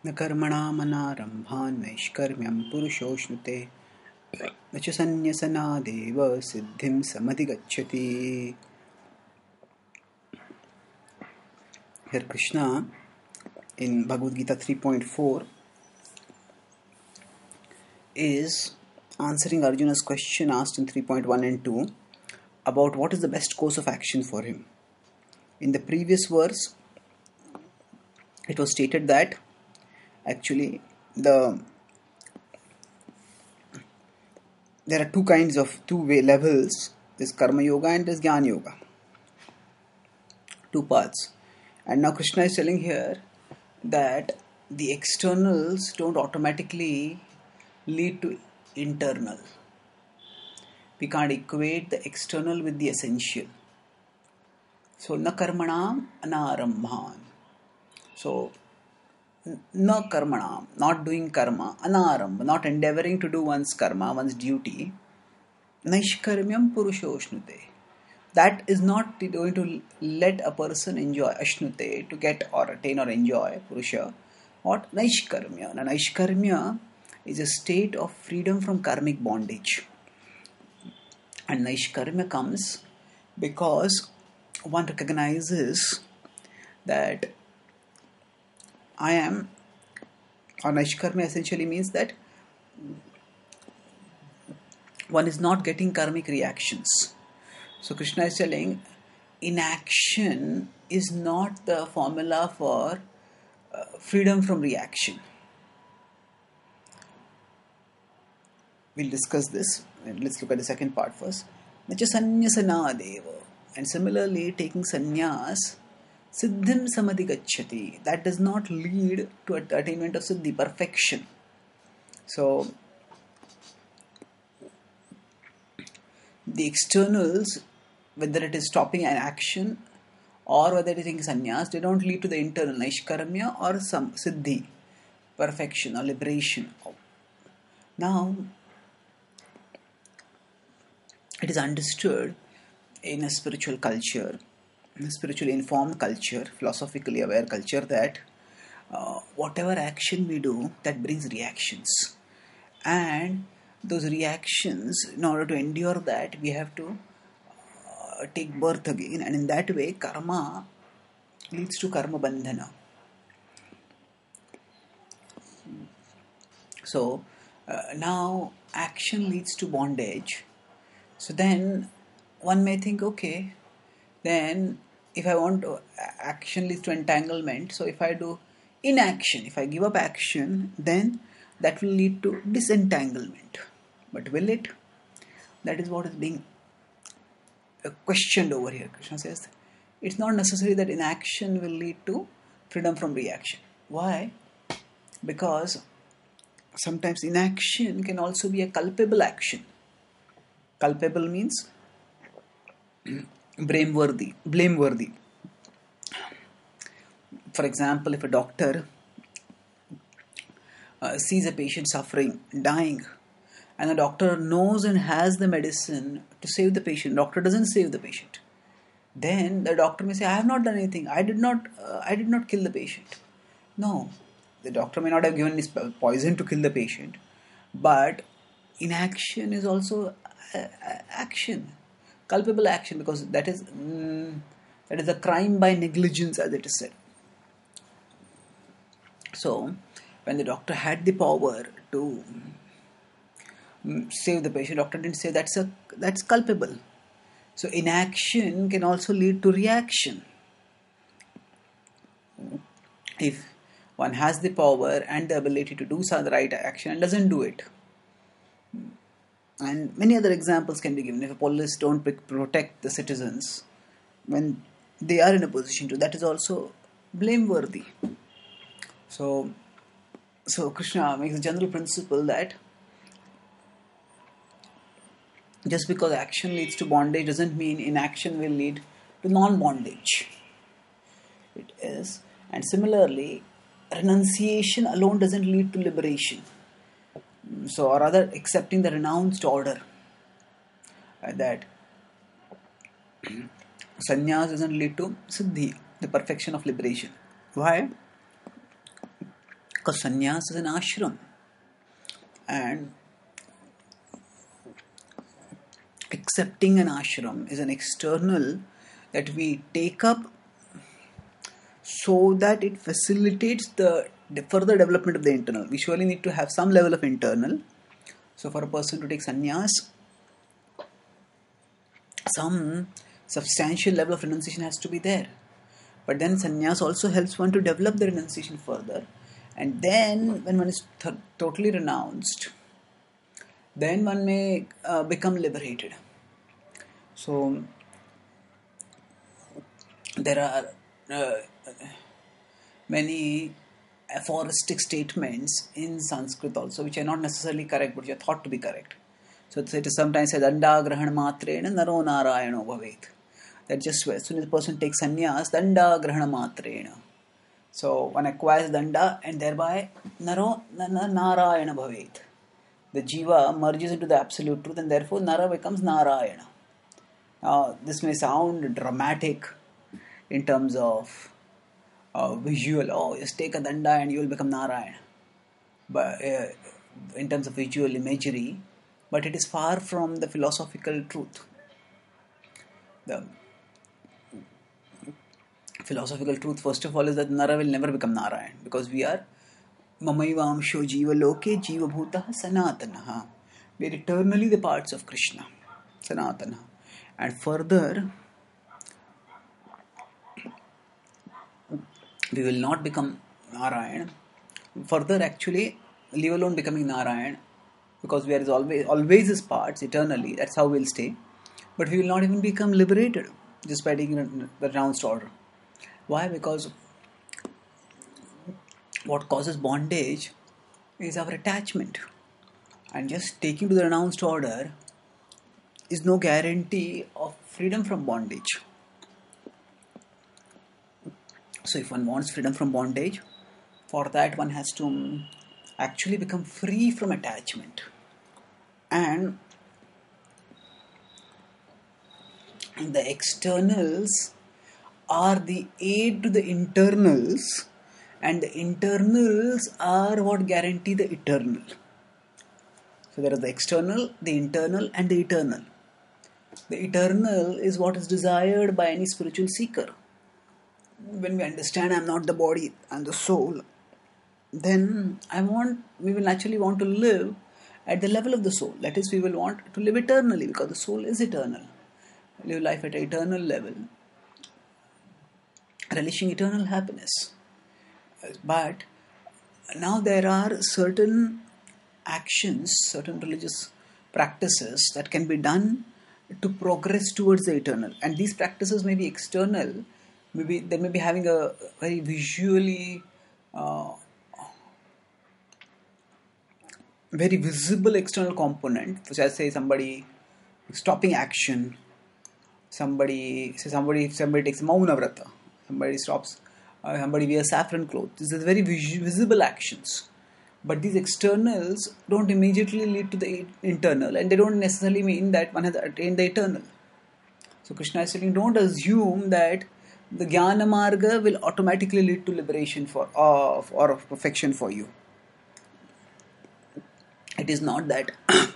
न कर्मणामनारम्भान् नैष्कर्म्यं पुरुषोऽश्नुते न च सन्न्यसनादेव सिद्धिं समधिगच्छति. Here Krishna in Bhagavad Gita 3.4 is answering Arjuna's question asked in 3.1 and 2 about what is the best course of action for him. In the previous verse, it was stated that actually there are two-way levels. There's Karma Yoga and there's Jnana Yoga. Two paths. And now Krishna is telling here that the externals don't automatically lead to internal. We can't equate the external with the essential. So, na karmanam anarambhan. So, na karmanam, not doing karma, anarambha, not endeavoring to do one's karma, one's duty. Naishkarmyam purushoshnute. That is not going to let a person enjoy ashnute, to get or attain or enjoy purusha. What? Naishkarmya. Now, Naishkarmya is a state of freedom from karmic bondage. And Naishkarmya comes because one recognizes that I am, or Naishkarmya essentially means that one is not getting karmic reactions. So Krishna is telling inaction is not the formula for freedom from reaction. We'll discuss this. Let's look at the second part first. Nacha sannyasana. And similarly, taking sannyas, siddhim samadhigacchati. That does not lead to attainment of siddhi, perfection. So, the externals, whether it is stopping an action or whether it is taking sannyas, they don't lead to the internal naishkarmya or some siddhi, perfection or liberation. Now, it is understood in a spiritual culture, in a spiritually informed culture, philosophically aware culture, that whatever action we do, that brings reactions. And those reactions, in order to endure that, we have to take birth again. And in that way, karma leads to karma bandhana. So, now action leads to bondage. So then one may think, okay, then if I want to, action leads to entanglement. So if I do inaction, if I give up action, then that will lead to disentanglement. But will it? That is what is being questioned over here. Krishna says it's not necessary that inaction will lead to freedom from reaction. Why? Because sometimes inaction can also be a culpable action. Culpable means blameworthy. For example, if a doctor sees a patient suffering, dying, and the doctor knows and has the medicine to save the patient, doctor doesn't save the patient, then the doctor may say, I have not done anything, I did not kill the patient. No, the doctor may not have given this poison to kill the patient, but inaction is also action, culpable action, because that is a crime by negligence, as it is said. So, when the doctor had the power to save the patient, doctor didn't say that's culpable. So, inaction can also lead to reaction. If one has the power and the ability to do the right action and doesn't do it. And many other examples can be given. If a police don't protect the citizens when they are in a position to, that is also blameworthy. So Krishna makes a general principle that just because action leads to bondage doesn't mean inaction will lead to non-bondage. It is. And similarly, renunciation alone doesn't lead to liberation. So, or rather, accepting the renounced order, that sannyas doesn't lead to siddhi, the perfection of liberation. Why? Because sannyas is an ashram, and accepting an ashram is an external that we take up so that it facilitates the further development of the internal. We surely need to have some level of internal. So for a person to take sannyas, some substantial level of renunciation has to be there. But then sannyas also helps one to develop the renunciation further. And then when one is totally renounced, then one may become liberated. So there are many aphoristic statements in Sanskrit also, which are not necessarily correct, but which are thought to be correct. So it is sometimes said, Danda Grahan Matrena Naro Narayano Bhavet. That just as soon as the person takes sannyas, Danda Grahana Matrena. So one acquires Danda and thereby Naro Narayana Bhavet. The Jiva merges into the absolute truth and therefore Nara becomes Narayana. Now this may sound dramatic in terms of visual. Oh, just take a Danda and you will become Narayana. But in terms of visual imagery, but it is far from the philosophical truth. The philosophical truth, first of all, is that Nara will never become Narayan, because we are Mamaivamsho Jiva Loke Jiva Bhutaha Sanatanaha. We are eternally the parts of Krishna, Sanatana. And further, we will not become Narayan. Further, actually, leave alone becoming Narayan, because we are always his parts eternally. That's how we'll stay. But we will not even become liberated just by taking the renounced order. Why? Because what causes bondage is our attachment. And just taking to the renounced order is no guarantee of freedom from bondage. So if one wants freedom from bondage, for that one has to actually become free from attachment. And the externals are the aid to the internals, and the internals are what guarantee the eternal. So there is the external, the internal, and the eternal. The eternal is what is desired by any spiritual seeker. When we understand I am not the body, I am the soul, then we will naturally want to live at the level of the soul. That is, we will want to live eternally, because the soul is eternal. Live life at an eternal level, relishing eternal happiness. But now there are certain actions, certain religious practices that can be done to progress towards the eternal. And these practices may be external, maybe they may be having a very visually very visible external component, such as say somebody stopping action, somebody takes Mauna Vrata, somebody stops, somebody wears saffron clothes. These are very visible actions. But these externals don't immediately lead to the internal, and they don't necessarily mean that one has attained the eternal. So Krishna is saying, don't assume that the Jnana Marga will automatically lead to liberation or of perfection for you. It is not that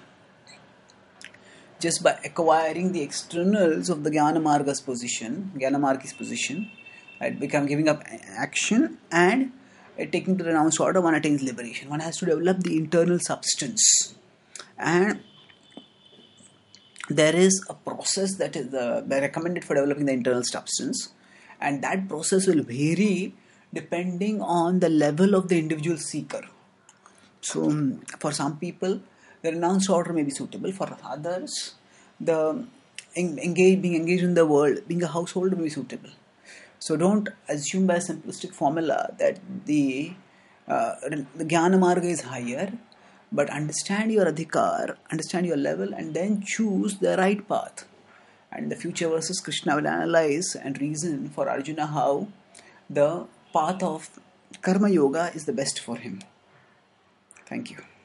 just by acquiring the externals of the Jnana Marga's position, Jnana Margi's position, giving up action and taking to the renounced order, one attains liberation. One has to develop the internal substance. And there is a process that is recommended for developing the internal substance, and that process will vary depending on the level of the individual seeker. So for some people, the renounced order may be suitable. For others, being engaged in the world, being a householder may be suitable. So don't assume by a simplistic formula that the Jnana Marga is higher, but understand your adhikar, understand your level, and then choose the right path. And the future verses, Krishna will analyze and reason for Arjuna how the path of Karma Yoga is the best for him. Thank you.